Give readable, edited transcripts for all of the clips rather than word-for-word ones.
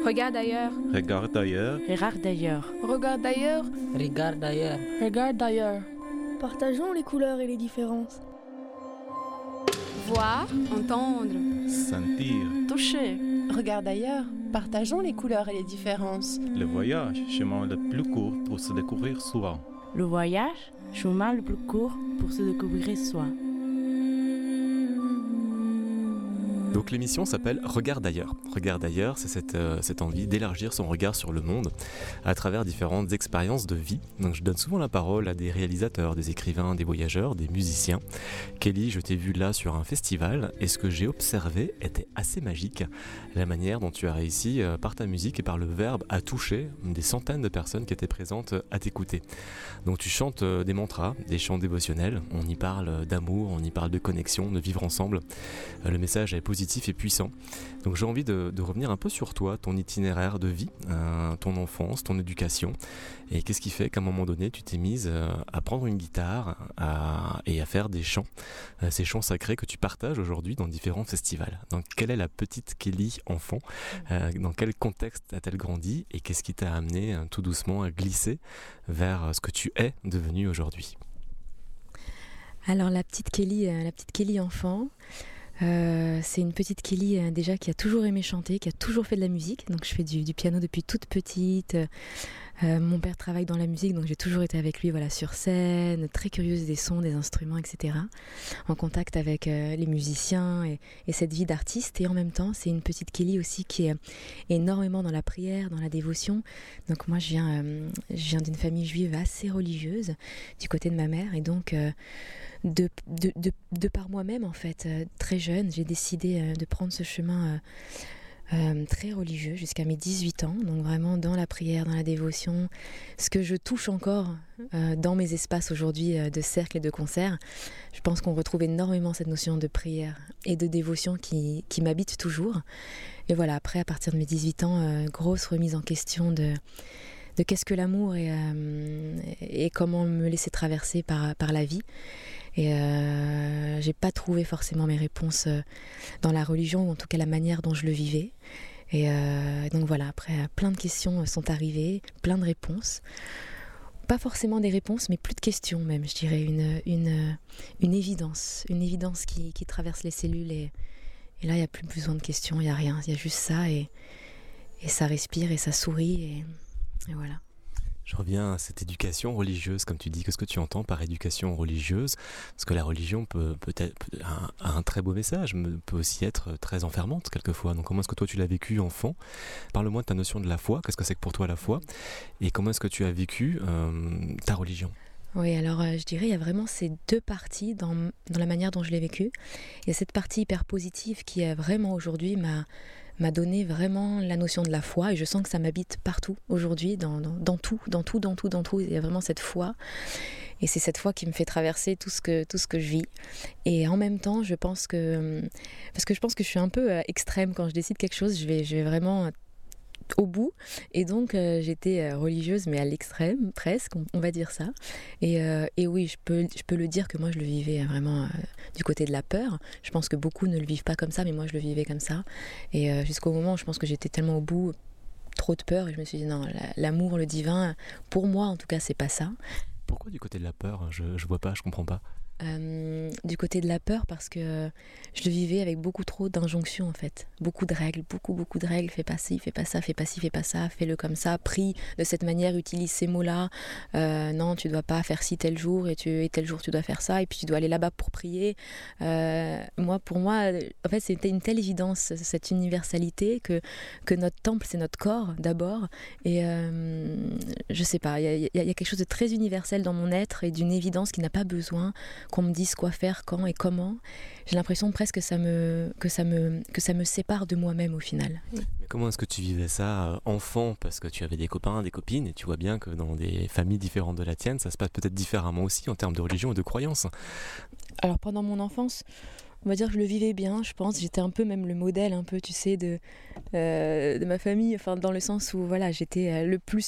Regarde ailleurs. Regarde ailleurs. Regarde d'ailleurs. Regarde ailleurs. Regarde d'ailleurs. Regarde ailleurs. Partageons les couleurs et les différences. Voir, entendre. Sentir. Toucher. Regarde ailleurs. Partageons les couleurs et les différences. Le voyage, chemin le plus court pour se découvrir soi. Le voyage, chemin le plus court pour se découvrir soi. Donc l'émission s'appelle Regarde d'ailleurs. Regarde d'ailleurs, c'est cette envie d'élargir son regard sur le monde à travers différentes expériences de vie. Donc je donne souvent la parole à des réalisateurs, des écrivains, des voyageurs, des musiciens. Kelly, je t'ai vu là sur un festival et ce que j'ai observé était assez magique. La manière dont tu as réussi par ta musique et par le verbe à toucher des centaines de personnes qui étaient présentes à t'écouter. Donc tu chantes des mantras, des chants dévotionnels, on y parle d'amour, on y parle de connexion, de vivre ensemble. Le message est positif et puissant. Donc j'ai envie de revenir un peu sur toi, ton itinéraire de vie, ton enfance, ton éducation, et qu'est-ce qui fait qu'à un moment donné tu t'es mise à prendre une guitare et à faire des chants, ces chants sacrés que tu partages aujourd'hui dans différents festivals. Donc quelle est la petite Kelly enfant, dans quel contexte a-t-elle grandi et qu'est-ce qui t'a amené tout doucement à glisser vers ce que tu es devenu aujourd'hui? Alors la petite Kelly enfant, c'est une petite Kelly déjà qui a toujours aimé chanter, qui a toujours fait de la musique. Donc je fais du piano depuis toute petite. Mon père travaille dans la musique, donc j'ai toujours été avec lui sur scène, très curieuse des sons, des instruments, etc. En contact avec les musiciens et cette vie d'artiste. Et en même temps, c'est une petite Kelly aussi qui est énormément dans la prière, dans la dévotion. Donc moi, je viens d'une famille juive assez religieuse du côté de ma mère. Et donc, de par moi-même, en fait, très jeune, j'ai décidé de prendre ce chemin très religieux jusqu'à mes 18 ans, donc vraiment dans la prière, dans la dévotion, ce que je touche encore dans mes espaces aujourd'hui de cercle et de concert. Je pense qu'on retrouve énormément cette notion de prière et de dévotion qui m'habite toujours. Et voilà, après, à partir de mes 18 ans, grosse remise en question de qu'est-ce que l'amour et comment me laisser traverser par la vie. Et j'ai pas trouvé forcément mes réponses dans la religion, ou en tout cas la manière dont je le vivais. Et donc voilà, après plein de questions sont arrivées, plein de réponses. Pas forcément des réponses, mais plus de questions même, je dirais. Une évidence qui traverse les cellules. Et là, il n'y a plus besoin de questions, il n'y a rien. Il y a juste ça et ça respire et ça sourit et voilà. Je reviens à cette éducation religieuse, comme tu dis. Qu'est-ce que tu entends par éducation religieuse? Parce que la religion peut-être a un très beau message, mais peut aussi être très enfermante quelquefois. Donc comment est-ce que toi tu l'as vécu enfant? Parle-moi de ta notion de la foi. Qu'est-ce que c'est que pour toi la foi? Et comment est-ce que tu as vécu ta religion? Oui, alors je dirais il y a vraiment ces deux parties dans la manière dont je l'ai vécu. Il y a cette partie hyper positive qui est vraiment aujourd'hui m'a donné vraiment la notion de la foi, et je sens que ça m'habite partout aujourd'hui, dans tout. Il y a vraiment cette foi, et c'est cette foi qui me fait traverser tout ce que je vis. Et en même temps, parce que je pense que je suis un peu extrême quand je décide quelque chose, je vais vraiment au bout, et donc j'étais religieuse mais à l'extrême presque, on va dire ça, et oui, je peux le dire que moi je le vivais vraiment du côté de la peur. Je pense que beaucoup ne le vivent pas comme ça, mais moi je le vivais comme ça, et jusqu'au moment où je pense que j'étais tellement au bout, trop de peur, et je me suis dit non, l'amour, le divin, pour moi en tout cas c'est pas ça. Pourquoi du côté de la peur? Je vois pas, je comprends pas. Du côté de la peur, parce que je le vivais avec beaucoup trop d'injonctions en fait, beaucoup de règles, beaucoup de règles. Fais pas ci, fais pas ça, fais pas ci, fais pas ça, fais-le comme ça, prie de cette manière, utilise ces mots-là, non tu dois pas faire ci tel jour, et tel jour tu dois faire ça, et puis tu dois aller là-bas pour prier. Pour moi en fait c'était une telle évidence, cette universalité, que notre temple c'est notre corps d'abord, et je sais pas, il y a quelque chose de très universel dans mon être, et d'une évidence qui n'a pas besoin qu'on me dise quoi faire, quand et comment. J'ai l'impression presque que ça me sépare de moi-même au final. Mais comment est-ce que tu vivais ça enfant? Parce que tu avais des copains, des copines, et tu vois bien que dans des familles différentes de la tienne, ça se passe peut-être différemment aussi en termes de religion et de croyance. Alors pendant mon enfance, on va dire que je le vivais bien, je pense. J'étais un peu même le modèle, un peu, tu sais, de ma famille, enfin, dans le sens où voilà, j'étais le plus.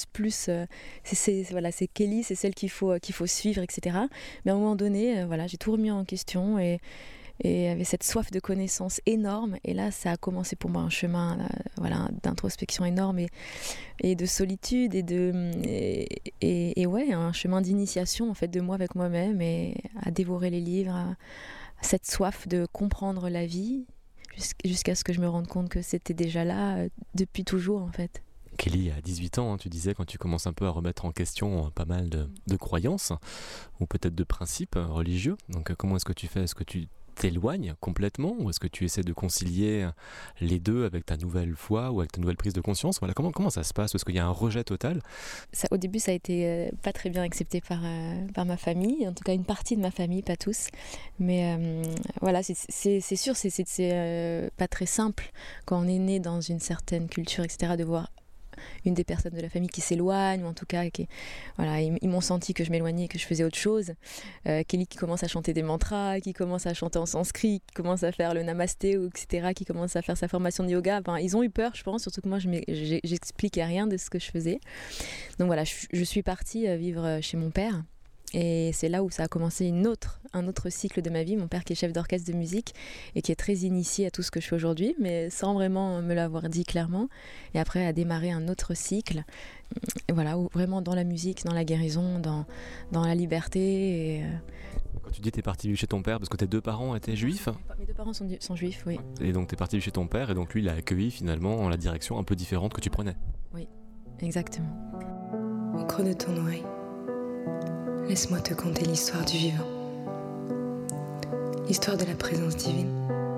C'est Kelly, c'est celle qu'il faut suivre, etc. Mais à un moment donné, voilà, j'ai tout remis en question, et et avait cette soif de connaissance énorme. Et là, ça a commencé pour moi un chemin d'introspection énorme et de solitude et ouais, un chemin d'initiation en fait de moi avec moi-même et à dévorer les livres, à cette soif de comprendre la vie jusqu'à ce que je me rende compte que c'était déjà là depuis toujours en fait. Kelly, à 18 ans, tu disais, quand tu commences un peu à remettre en question pas mal de croyances ou peut-être de principes religieux. Donc comment est-ce que tu fais ? Est-ce que tu t'éloignes complètement ou est-ce que tu essaies de concilier les deux avec ta nouvelle foi ou avec ta nouvelle prise de conscience ? Voilà, comment ça se passe ? Est-ce qu'il y a un rejet total ? Au début, ça a été pas très bien accepté par ma famille, en tout cas une partie de ma famille, pas tous. Mais voilà, c'est sûr, c'est pas très simple quand on est né dans une certaine culture, etc., de voir une des personnes de la famille qui s'éloigne, ou en tout cas, voilà, ils m'ont senti que je m'éloignais, que je faisais autre chose. Kelly qui commence à chanter des mantras, qui commence à chanter en sanskrit, qui commence à faire le namasté, etc., qui commence à faire sa formation de yoga. Enfin, ils ont eu peur, je pense, surtout que moi, j'expliquais rien de ce que je faisais. Donc voilà, je suis partie vivre chez mon père. Et c'est là où ça a commencé un autre cycle de ma vie. Mon père qui est chef d'orchestre de musique et qui est très initié à tout ce que je fais aujourd'hui, mais sans vraiment me l'avoir dit clairement. Et après a démarré un autre cycle, et voilà, où vraiment dans la musique, dans la guérison, dans la liberté. Et Quand tu dis t'es parti chez ton père parce que tes deux parents étaient juifs ? Mes deux parents sont juifs, oui. Et donc t'es parti chez ton père et donc lui il a accueilli finalement la direction un peu différente que tu prenais. Oui, exactement. Au creux de ton oreille, laisse-moi te conter l'histoire du vivant. L'histoire de la présence divine,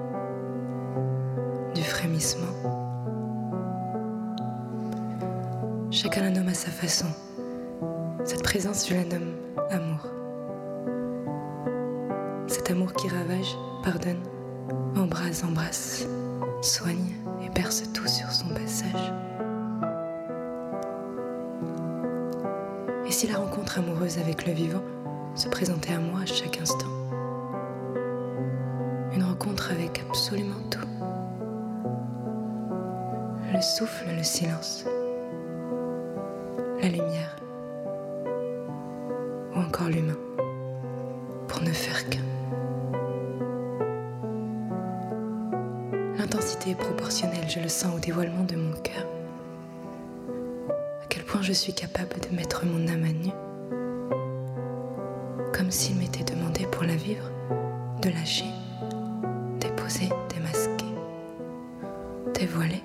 du frémissement. Chacun la nomme à sa façon. Cette présence, je la nomme amour. Cet amour qui ravage, pardonne, embrasse, soigne et berce tout sur son passage. Et si la rencontre amoureuse avec le vivant se présentait à moi à chaque instant ? Une rencontre avec absolument tout. Le souffle, le silence, la lumière, ou encore l'humain, pour ne faire qu'un. L'intensité est proportionnelle, je le sens au dévoilement de mon cœur. À quel point je suis capable de mettre mon âme à nu, comme s'il m'était demandé pour la vivre de lâcher, déposer, démasquer, dévoiler,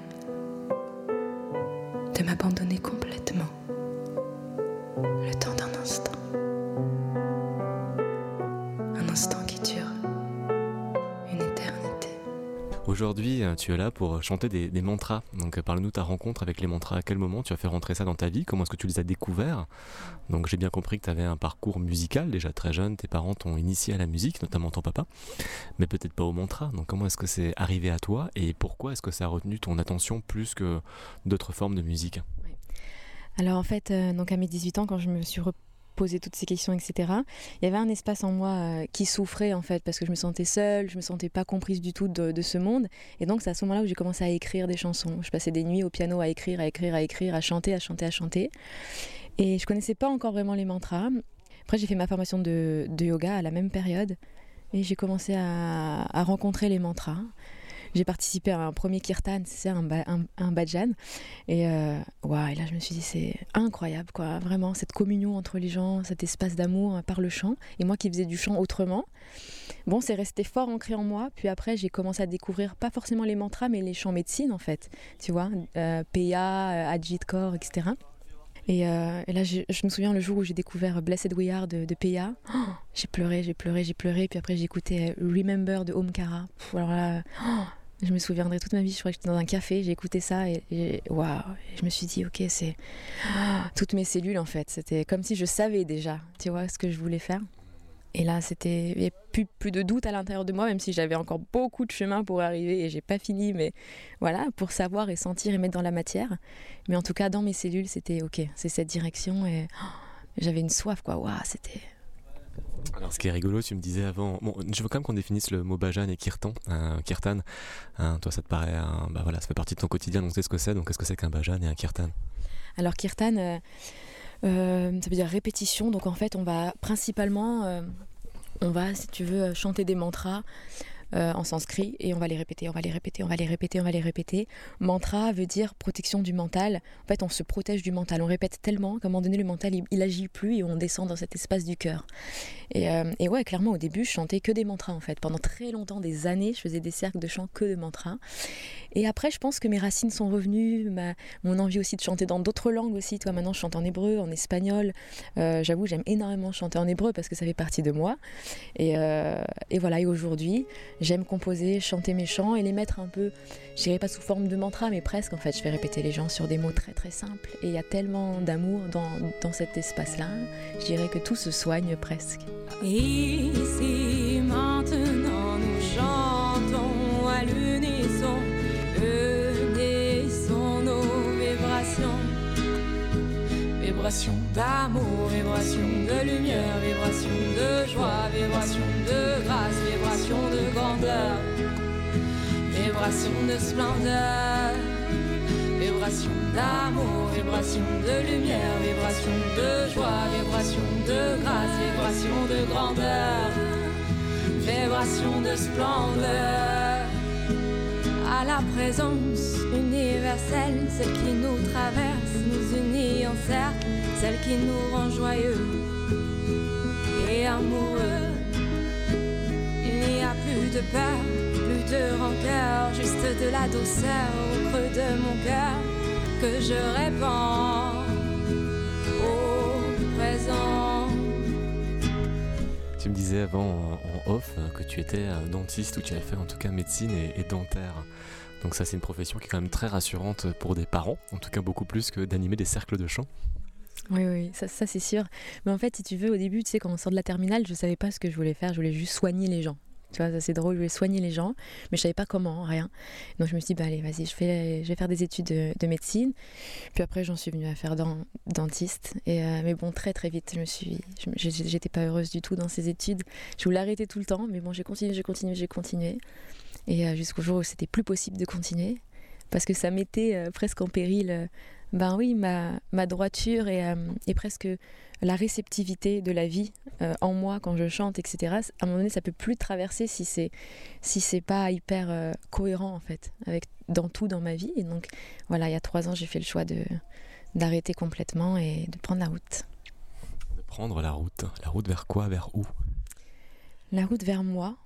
de m'abandonner complètement, le temps d'un instant. Un instant qui dure une éternité. Aujourd'hui, tu es là pour chanter des mantras. Donc parle-nous de ta rencontre avec les mantras. À quel moment tu as fait rentrer ça dans ta vie ? Comment est-ce que tu les as découverts ? Donc j'ai bien compris que tu avais un parcours musical déjà très jeune. Tes parents t'ont initié à la musique, notamment ton papa, mais peut-être pas aux mantras. Donc comment est-ce que c'est arrivé à toi et pourquoi est-ce que ça a retenu ton attention plus que d'autres formes de musique ? Alors en fait, donc à mes 18 ans, quand je me suis poser toutes ces questions, etc. Il y avait un espace en moi qui souffrait en fait parce que je me sentais seule, je me sentais pas comprise du tout de ce monde et donc c'est à ce moment-là où j'ai commencé à écrire des chansons. Je passais des nuits au piano à écrire, à chanter et je connaissais pas encore vraiment les mantras. Après j'ai fait ma formation de yoga à la même période et j'ai commencé à rencontrer les mantras. J'ai participé à un premier kirtan, c'est un bhajan. Et, et là, je me suis dit, c'est incroyable, quoi. Vraiment, cette communion entre les gens, cet espace d'amour par le chant. Et moi qui faisais du chant autrement, bon, c'est resté fort ancré en moi. Puis après, j'ai commencé à découvrir, pas forcément les mantras, mais les chants médecine, en fait. Tu vois, Peya, Ajit Kaur, etc. Et là, je me souviens le jour où j'ai découvert Blessed We Are de Peya. Oh, j'ai pleuré. Puis après, j'ai écouté Remember de Omkara. Alors là, je me souviendrai toute ma vie. Je crois que j'étais dans un café, j'ai écouté ça et waouh. Je me suis dit, ok, c'est toutes mes cellules en fait. C'était comme si je savais déjà, tu vois, ce que je voulais faire. Et là, il n'y a plus de doute à l'intérieur de moi, même si j'avais encore beaucoup de chemin pour arriver et j'ai pas fini, mais voilà, pour savoir et sentir et mettre dans la matière. Mais en tout cas, dans mes cellules, c'était ok, c'est cette direction et j'avais une soif, quoi. Waouh, c'était. Alors ce qui est rigolo, tu me disais avant, bon, je veux quand même qu'on définisse le mot bhajan et kirtan. Toi ça te paraît, voilà, ça fait partie de ton quotidien, donc tu sais ce que c'est. Donc qu'est-ce que c'est qu'un bhajan et un kirtan ? Alors kirtan, ça veut dire répétition. Donc en fait, on va principalement, si tu veux, chanter des mantras en sanskrit et on va les répéter. Mantra veut dire protection du mental. En fait, on se protège du mental. On répète tellement qu'à un moment donné, le mental, il agit plus et on descend dans cet espace du cœur. Et ouais, clairement, au début, je chantais que des mantras en fait. Pendant très longtemps, des années, je faisais des cercles de chant que de mantras. Et après, je pense que mes racines sont revenues, mon envie aussi de chanter dans d'autres langues aussi. Toi, maintenant, je chante en hébreu, en espagnol. J'avoue, j'aime énormément chanter en hébreu parce que ça fait partie de moi. Et voilà, et aujourd'hui, j'aime composer, chanter mes chants et les mettre un peu, je dirais pas sous forme de mantra, mais presque en fait. Je fais répéter les gens sur des mots très très simples. Et il y a tellement d'amour dans cet espace-là, je dirais que tout se soigne presque. Ici, maintenant, nous chantons à l'unisson, unissons nos vibrations. Vibration d'amour, vibration de lumière, vibration de joie, vibration de grâce, vibration de grandeur, vibration de splendeur, vibration d'amour, vibration de lumière, vibration de joie, vibration de grâce, vibration de grandeur, vibration de splendeur. À la présence universelle, celle qui nous traverse, nous unit en cercle, celle qui nous rend joyeux et amoureux. Il n'y a plus de peur, plus de rancœur, juste de la douceur au creux de mon cœur que je répands au présent. Tu me disais avant en off que tu étais dentiste ou tu avais fait en tout cas médecine et dentaire. Donc ça c'est une profession qui est quand même très rassurante pour des parents, en tout cas beaucoup plus que d'animer des cercles de chant. Oui, ça c'est sûr. Mais en fait, si tu veux, au début, tu sais, quand on sort de la terminale, je savais pas ce que je voulais faire, je voulais juste soigner les gens. Tu vois, ça c'est drôle, je voulais soigner les gens, mais je savais pas comment, rien. Donc je me suis dit, allez, vas-y, je vais faire des études de médecine. Puis après, j'en suis venue à faire dentiste. Mais bon, très très vite, j'étais pas heureuse du tout dans ces études. Je voulais arrêter tout le temps, mais bon, j'ai continué. Et jusqu'au jour où c'était plus possible de continuer, parce que ça mettait presque en péril, ma droiture et presque la réceptivité de la vie en moi quand je chante, etc. À un moment donné, ça peut plus traverser si c'est pas hyper cohérent en fait, dans ma vie. Et donc voilà, il y a 3 ans, j'ai fait le choix d'arrêter complètement et de prendre la route. De prendre la route vers quoi, vers où? La route vers moi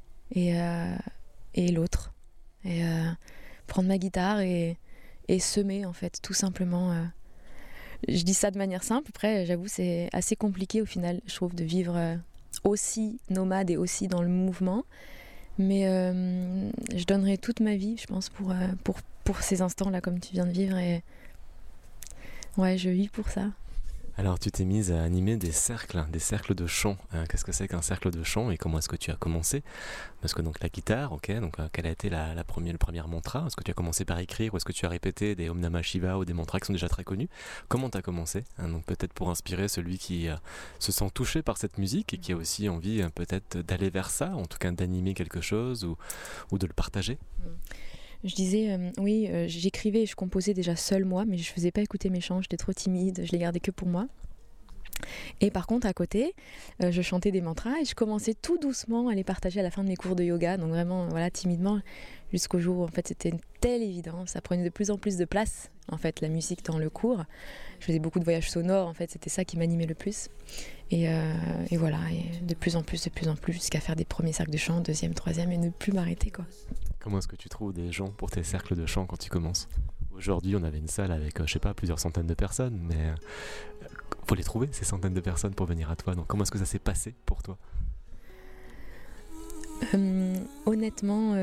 et l'autre. Et prendre ma guitare et semer en fait, tout simplement. Je dis ça de manière simple, après j'avoue c'est assez compliqué au final, je trouve, de vivre aussi nomade et aussi dans le mouvement, mais je donnerai toute ma vie, je pense, pour ces instants-là comme tu viens de vivre, et ouais, je vis pour ça. Alors tu t'es mise à animer des cercles de chant. Qu'est-ce que c'est qu'un cercle de chant et comment est-ce que tu as commencé? Parce que donc la guitare, ok, donc quelle a été le premier mantra? Est-ce que tu as commencé par écrire ou est-ce que tu as répété des Om Namah Shiva ou des mantras qui sont déjà très connus? Comment tu as commencé? Donc peut-être pour inspirer celui qui se sent touché par cette musique et qui a aussi envie peut-être d'aller vers ça, en tout cas d'animer quelque chose ou de le partager. Je disais, j'écrivais et je composais déjà seule moi, mais je faisais pas écouter mes chants, j'étais trop timide, je les gardais que pour moi. Et par contre, à côté, je chantais des mantras et je commençais tout doucement à les partager à la fin de mes cours de yoga, donc vraiment, voilà, timidement, jusqu'au jour où en fait c'était une telle évidence, ça prenait de plus en plus de place, en fait, la musique dans le cours. Je faisais beaucoup de voyages sonores, en fait, c'était ça qui m'animait le plus. Et voilà, et de plus en plus, jusqu'à faire des premiers cercles de chant, 2e, 3e, et ne plus m'arrêter, quoi. Comment est-ce que tu trouves des gens pour tes cercles de chant quand tu commences? Aujourd'hui, on avait une salle avec, je sais pas, plusieurs centaines de personnes, mais faut les trouver, ces centaines de personnes, pour venir à toi. Donc comment est-ce que ça s'est passé pour toi? Honnêtement,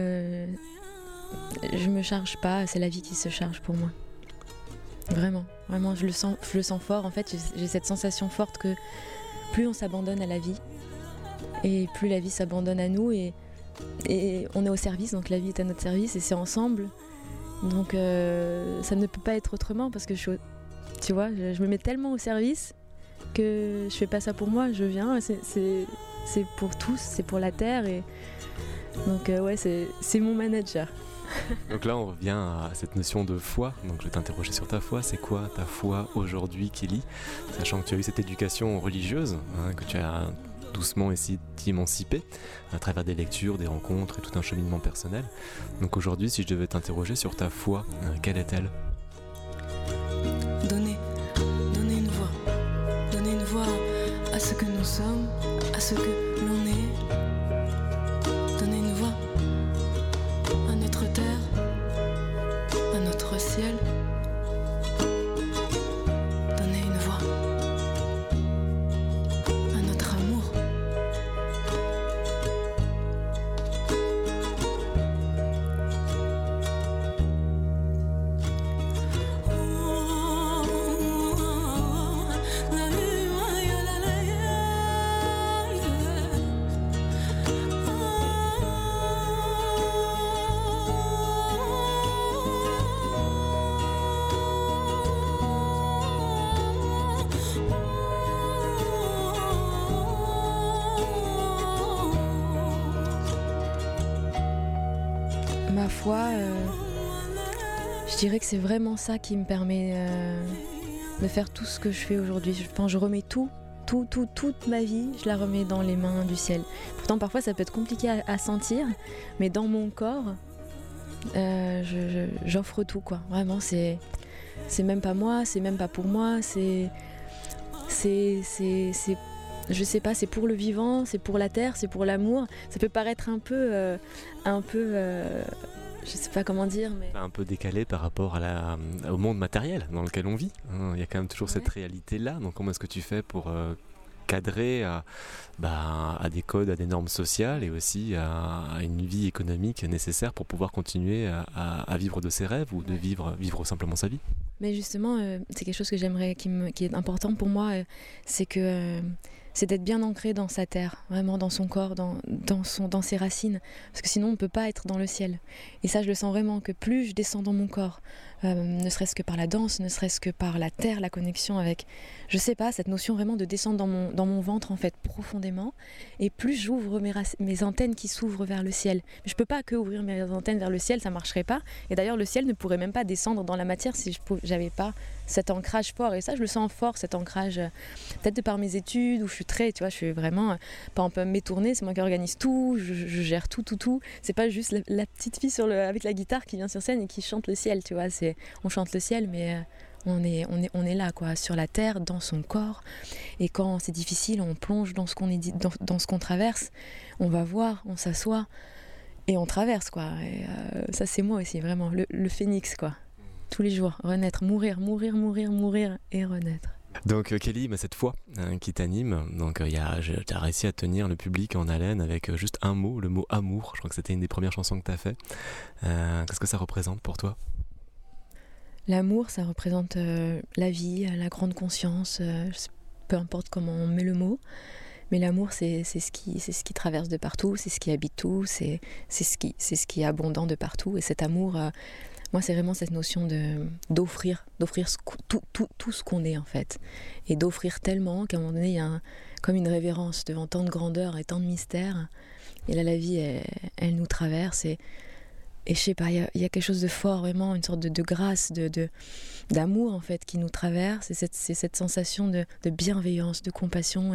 je me charge pas, c'est la vie qui se charge pour moi. Vraiment, je le sens fort. En fait, j'ai cette sensation forte que plus on s'abandonne à la vie, et plus la vie s'abandonne à nous, et on est au service, donc la vie est à notre service et c'est ensemble. Donc ça ne peut pas être autrement, parce que tu vois, je me mets tellement au service que je fais pas ça pour moi, je viens, c'est pour tous, c'est pour la terre, et donc ouais, c'est mon manager. Donc là on revient à cette notion de foi, donc je vais t'interroger sur ta foi. C'est quoi ta foi aujourd'hui, Kelly, sachant que tu as eu cette éducation religieuse, que tu as doucement essayer de t'émanciper à travers des lectures, des rencontres et tout un cheminement personnel. Donc aujourd'hui, si je devais t'interroger sur ta foi, quelle est-elle ? Donner une voix à ce que nous sommes, à ce que l'on est. Donner une voix à notre terre, à notre ciel. Donner une voix à notre amour. Ma foi, je dirais que c'est vraiment ça qui me permet de faire tout ce que je fais aujourd'hui. Je remets toute ma vie, je la remets dans les mains du ciel. Pourtant, parfois, ça peut être compliqué à sentir, mais dans mon corps, j'offre tout, quoi. Vraiment, c'est même pas moi, c'est même pas pour moi, c'est je sais pas, c'est pour le vivant, c'est pour la terre, c'est pour l'amour. Ça peut paraître un peu, je sais pas comment dire, mais un peu décalé par rapport au monde matériel dans lequel on vit. Il y a quand même toujours cette réalité-là. Donc comment est-ce que tu fais pour cadrer à des codes, à des normes sociales et aussi à une vie économique nécessaire pour pouvoir continuer à vivre de ses rêves ou de vivre simplement sa vie ? Mais justement, c'est quelque chose que j'aimerais, qui est important pour moi, c'est d'être bien ancré dans sa terre, vraiment dans son corps, dans ses racines, parce que sinon on ne peut pas être dans le ciel. Et ça, je le sens vraiment, que plus je descends dans mon corps, ne serait-ce que par la danse, ne serait-ce que par la terre, la connexion avec, je sais pas, cette notion vraiment de descendre dans mon ventre en fait profondément, et plus j'ouvre mes antennes qui s'ouvrent vers le ciel. Mais je peux pas que ouvrir mes antennes vers le ciel, ça marcherait pas. Et d'ailleurs le ciel ne pourrait même pas descendre dans la matière si j'avais pas cet ancrage fort. Et ça, je le sens fort, cet ancrage, peut-être de par mes études, où je suis vraiment, par exemple mes tournées, c'est moi qui organise tout, je gère tout. C'est pas juste la petite fille avec la guitare qui vient sur scène et qui chante le ciel, tu vois. On chante le ciel, mais on est là, quoi, sur la terre, dans son corps. Et quand c'est difficile, on plonge dans ce qu'on est, dans ce qu'on traverse. On va voir, on s'assoit et on traverse, quoi. Et ça, c'est moi aussi, vraiment, le phénix, quoi. Tous les jours, renaître, mourir et renaître. Donc Kelly, cette foi qui t'anime, donc tu as réussi à tenir le public en haleine avec juste un mot, le mot amour. Je crois que c'était une des premières chansons que tu as fait. Qu'est-ce que ça représente pour toi ? L'amour, ça représente la vie, la grande conscience, peu importe comment on met le mot. Mais l'amour, c'est ce qui traverse de partout, c'est ce qui habite tout, c'est ce qui est abondant de partout. Et cet amour, moi, c'est vraiment cette notion d'offrir tout ce qu'on est, en fait. Et d'offrir tellement qu'à un moment donné, il y a comme une révérence devant tant de grandeur et tant de mystère. Et là, la vie, elle nous traverse. Et je sais pas, il y a quelque chose de fort, vraiment, une sorte de grâce, d'amour, en fait, qui nous traverse. Et c'est cette sensation de bienveillance, de compassion.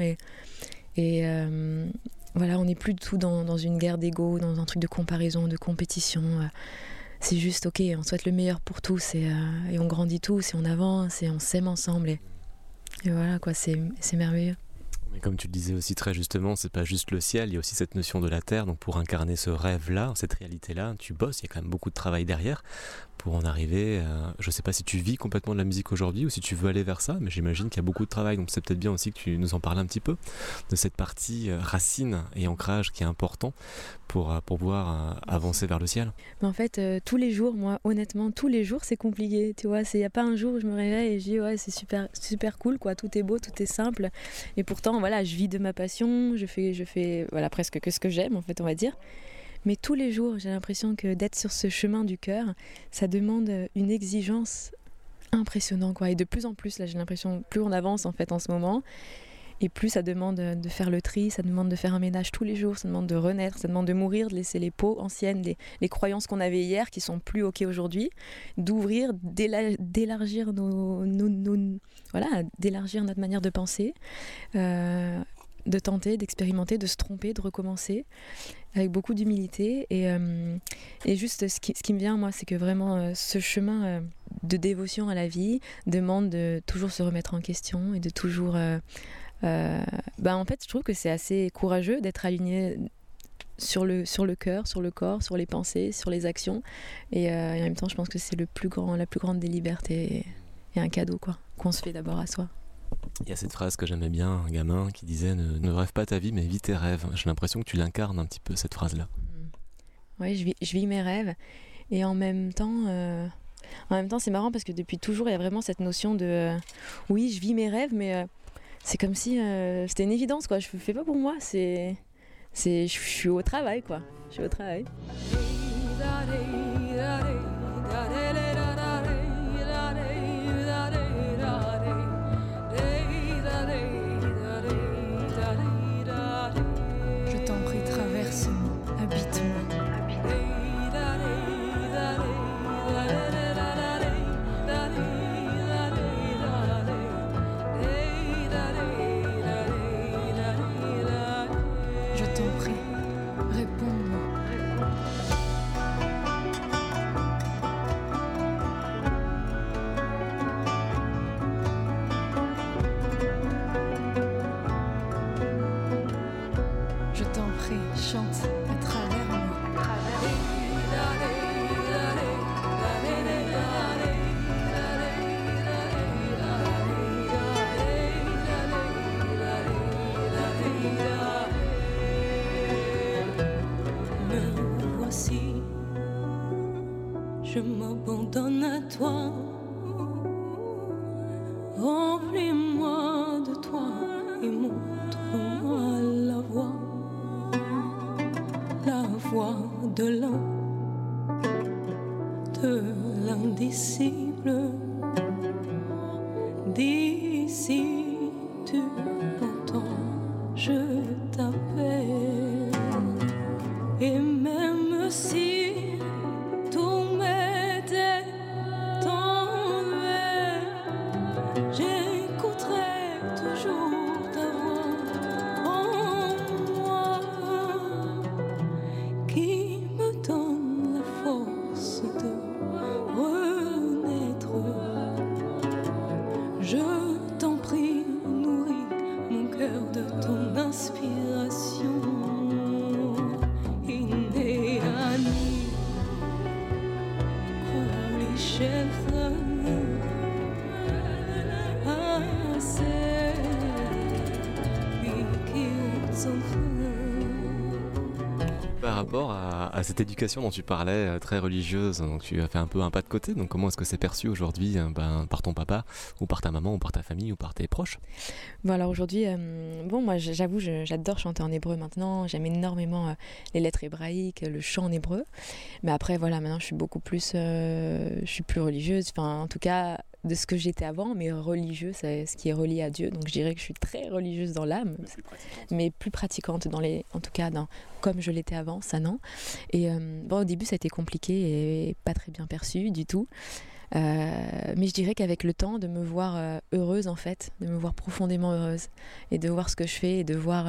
Et voilà, on n'est plus du tout dans une guerre d'ego, dans un truc de comparaison, de compétition. C'est juste, ok, on souhaite le meilleur pour tous et on grandit tous et on avance et on s'aime ensemble. Et voilà, quoi, c'est merveilleux. Mais comme tu le disais aussi très justement, c'est pas juste le ciel, il y a aussi cette notion de la terre. Donc pour incarner ce rêve-là, cette réalité-là, tu bosses, il y a quand même beaucoup de travail derrière pour en arriver. Je sais pas si tu vis complètement de la musique aujourd'hui ou si tu veux aller vers ça, mais j'imagine qu'il y a beaucoup de travail. Donc c'est peut-être bien aussi que tu nous en parles un petit peu de cette partie racine et ancrage qui est important pour pouvoir avancer vers le ciel. Mais en fait, tous les jours, moi, honnêtement, tous les jours, c'est compliqué. Tu vois, il n'y a pas un jour où je me réveille et je dis ouais, c'est super cool, quoi. Tout est beau, tout est simple. Et pourtant, voilà, je vis de ma passion, je fais voilà, presque que ce que j'aime, en fait, on va dire. Mais tous les jours, j'ai l'impression que d'être sur ce chemin du cœur, ça demande une exigence impressionnante, quoi. Et de plus en plus, là, j'ai l'impression, plus on avance, en fait, en ce moment, et plus ça demande de faire le tri, ça demande de faire un ménage tous les jours, ça demande de renaître, ça demande de mourir, de laisser les peaux anciennes, les croyances qu'on avait hier, qui sont plus ok aujourd'hui, d'ouvrir, d'élargir d'élargir notre manière de penser, de tenter, d'expérimenter, de se tromper, de recommencer avec beaucoup d'humilité. Et juste ce qui me vient, moi, c'est que vraiment ce chemin de dévotion à la vie demande de toujours se remettre en question et de toujours... en fait, je trouve que c'est assez courageux d'être aligné sur le cœur, sur le corps, sur les pensées, sur les actions. Et en même temps, je pense que c'est la plus grande des libertés et un cadeau qu'on se fait d'abord à soi. Il y a cette phrase que j'aimais bien, un gamin qui disait ne rêve pas ta vie mais vis tes rêves. J'ai l'impression que tu l'incarnes un petit peu cette phrase-là. Oui, je vis mes rêves et en même temps c'est marrant parce que depuis toujours il y a vraiment cette notion de oui je vis mes rêves mais c'est comme si c'était une évidence quoi. Je le fais pas pour moi, je suis au travail quoi. Je suis au travail. Je m'abandonne à toi, remplis-moi de toi et montre-moi la voie de l'indicible. D'ici tu entends, je t'appelle, et même si Par rapport à cette éducation dont tu parlais, très religieuse, donc tu as fait un peu un pas de côté, donc comment est-ce que c'est perçu aujourd'hui par ton papa, ou par ta maman, ou par ta famille, ou par tes proches ? Bon alors aujourd'hui, moi j'avoue, j'adore chanter en hébreu maintenant, j'aime énormément les lettres hébraïques, le chant en hébreu, mais après voilà, maintenant je suis beaucoup plus, je suis plus religieuse, enfin en tout cas de ce que j'étais avant, mais religieux, c'est ce qui est relié à Dieu, donc je dirais que je suis très religieuse dans l'âme, mais plus pratiquante en tout cas comme je l'étais avant, ça non. Et au début ça a été compliqué et pas très bien perçu du tout. Mais je dirais qu'avec le temps, de me voir heureuse en fait, de me voir profondément heureuse et de voir ce que je fais et de voir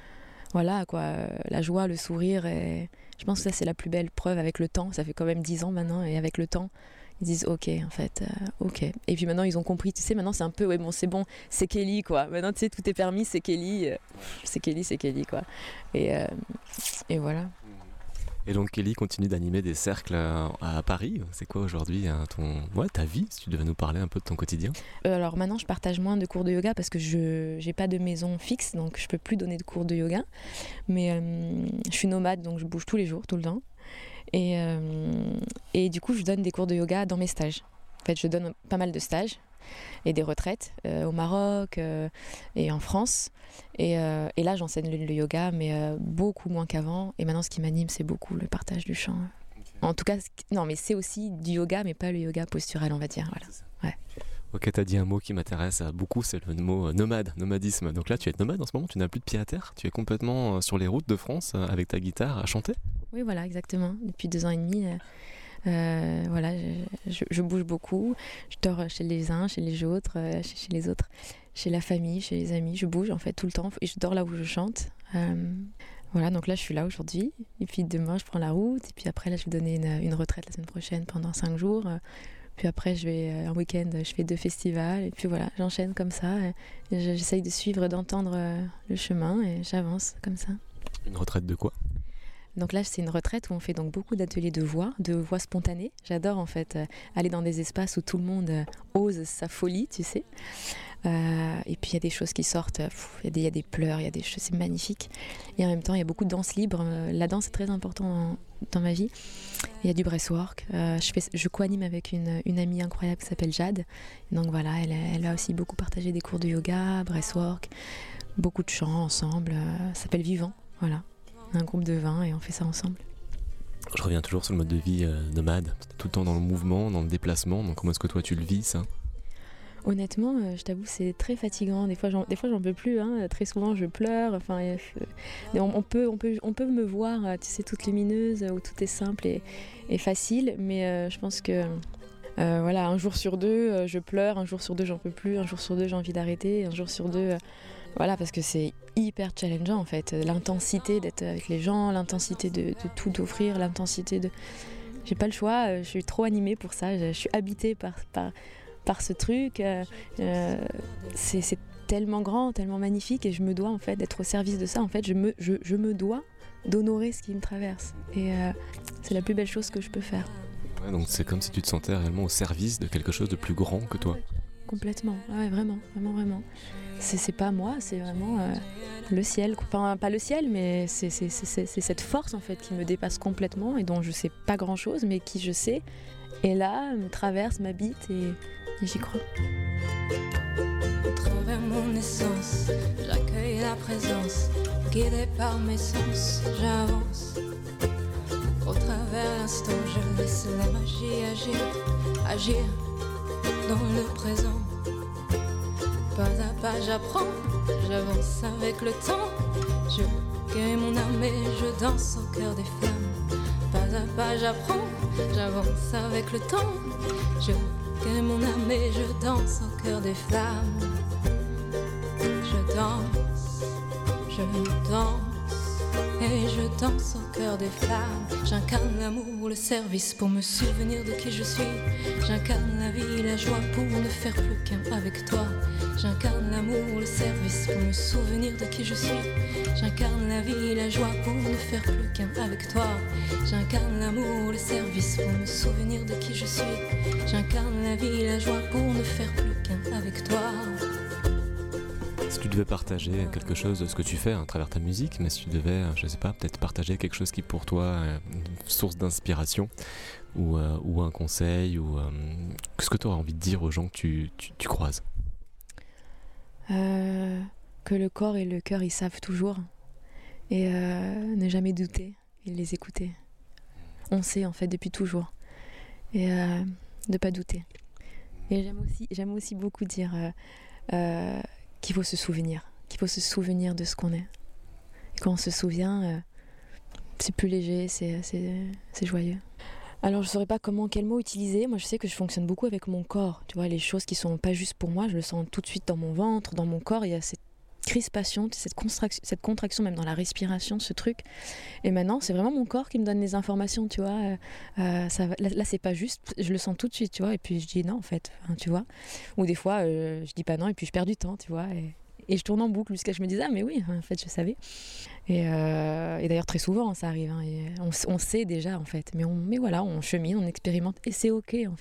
la joie, le sourire, et je pense que ça c'est la plus belle preuve avec le temps. Ça fait quand même 10 ans maintenant, et avec le temps ils disent ok en fait, ok. Et puis maintenant ils ont compris, tu sais, maintenant c'est un peu c'est bon, c'est Kelly quoi. Maintenant tu sais, tout est permis, c'est Kelly, c'est Kelly quoi. Et voilà. Et donc Kelly continue d'animer des cercles à Paris. C'est quoi aujourd'hui ta vie, si tu devais nous parler un peu de ton quotidien ? Alors maintenant je partage moins de cours de yoga parce que je n'ai pas de maison fixe, donc je peux plus donner de cours de yoga. Mais je suis nomade, donc je bouge tous les jours, tout le temps. Et du coup je donne des cours de yoga dans mes stages. En fait je donne pas mal de stages et des retraites au Maroc et en France. Et là j'enseigne le yoga, mais beaucoup moins qu'avant. Et maintenant ce qui m'anime c'est beaucoup le partage du chant. Okay. En tout cas, non mais c'est aussi du yoga, mais pas le yoga posturel on va dire. Voilà. Ouais. Ok, t'as dit un mot qui m'intéresse beaucoup, c'est le mot nomadisme. Donc là tu es nomade en ce moment, tu n'as plus de pied à terre, tu es complètement sur les routes de France avec ta guitare à chanter ? Oui voilà, exactement. Depuis 2 ans et demi, je bouge beaucoup, je dors chez les uns, chez les autres, chez les autres. chez la famille, chez les amis. Je bouge en fait tout le temps et je dors là où je chante. Voilà, donc là je suis là aujourd'hui. Et puis demain je prends la route. Et puis après là je vais donner une retraite la semaine prochaine pendant 5 jours. Puis après je vais un week-end, je fais 2 festivals. Et puis voilà, j'enchaîne comme ça. Et j'essaye de suivre, d'entendre le chemin et j'avance comme ça. Une retraite de quoi ? Donc là, c'est une retraite où on fait donc beaucoup d'ateliers de voix spontanée. J'adore en fait aller dans des espaces où tout le monde ose sa folie, tu sais. Et puis il y a des choses qui sortent, il y a des pleurs, il y a des choses, c'est magnifique. Et en même temps, il y a beaucoup de danse libre. La danse est très importante dans ma vie. Il y a du breathwork. Je co-anime avec une amie incroyable qui s'appelle Jade. Et donc voilà, elle a aussi beaucoup partagé des cours de yoga, breathwork, beaucoup de chants ensemble. Ça s'appelle Vivant, voilà. Un groupe de 20 et on fait ça ensemble. Je reviens toujours sur le mode de vie nomade, tout le temps dans le mouvement, dans le déplacement. Donc comment est-ce que toi tu le vis ça ? Honnêtement, je t'avoue, c'est très fatigant. Des fois, j'en peux plus. Hein. Très souvent, je pleure. Enfin, on peut me voir, tu sais, toute lumineuse, où tout est simple et facile. Mais je pense que, voilà, un jour sur 2, je pleure. Un jour sur 2, j'en peux plus. Un jour sur 2, j'ai envie d'arrêter. Un jour sur 2, voilà, parce que c'est hyper challengeant en fait. L'intensité d'être avec les gens, l'intensité de tout offrir, l'intensité de. J'ai pas le choix. Je suis trop animée pour ça. Je suis habitée par ce truc, c'est tellement grand, tellement magnifique et je me dois en fait d'être au service de ça. En fait, je me dois d'honorer ce qui me traverse et c'est la plus belle chose que je peux faire. Ouais, donc c'est comme si tu te sentais réellement au service de quelque chose de plus grand que toi. Complètement, ouais, vraiment. C'est pas moi, c'est vraiment le ciel. Enfin, pas le ciel, mais c'est cette force en fait qui me dépasse complètement et dont je sais pas grand chose, mais qui je sais est là, me traverse, m'habite et j'y crois. À travers mon essence, j'accueille la présence, guidée par mes sens, j'avance. Au travers l'instant, je laisse la magie agir dans le présent. Pas à pas, j'apprends, j'avance avec le temps. Je guéris mon âme et je danse au cœur des flammes. Pas à pas, j'apprends, j'avance avec le temps. Je guéris mon âme et je danse au cœur des flammes. Je danse et je danse au cœur des flammes. J'incarne l'amour, le service pour me souvenir de qui je suis. J'incarne la vie, la joie pour ne faire plus qu'un avec toi. J'incarne l'amour, le service pour me souvenir de qui je suis. J'incarne la vie, la joie pour ne faire plus qu'un avec toi. J'incarne l'amour, le service pour me souvenir de qui je suis. J'incarne la vie, la joie pour ne faire plus qu'un avec toi. Si tu devais partager quelque chose de ce que tu fais à travers ta musique, mais si tu devais, je sais pas, peut-être partager quelque chose qui pour toi est une source d'inspiration ou un conseil ou qu'est-ce que tu aurais envie de dire aux gens que tu croises ? Que le corps et le cœur ils savent toujours et ne jamais douter et les écouter. On sait en fait depuis toujours et de pas douter. Et j'aime aussi beaucoup dire qu'il faut se souvenir de ce qu'on est. Et quand on se souvient, c'est plus léger, c'est joyeux. Alors je saurais pas quel mot utiliser. Moi je sais que je fonctionne beaucoup avec mon corps. Tu vois, les choses qui sont pas juste pour moi, je le sens tout de suite dans mon ventre, dans mon corps. Il y a cette crispation, cette contraction même dans la respiration, ce truc. Et maintenant c'est vraiment mon corps qui me donne les informations, tu vois. Là c'est pas juste, je le sens tout de suite, tu vois. Et puis je dis non en fait, tu vois. Ou des fois je dis pas non et puis je perds du temps, tu vois. Et je tourne en boucle jusqu'à ce que je me dise ah mais oui en fait je savais. Et d'ailleurs très souvent ça arrive. Hein, et on sait déjà en fait. Mais voilà, on chemine, on expérimente et c'est ok en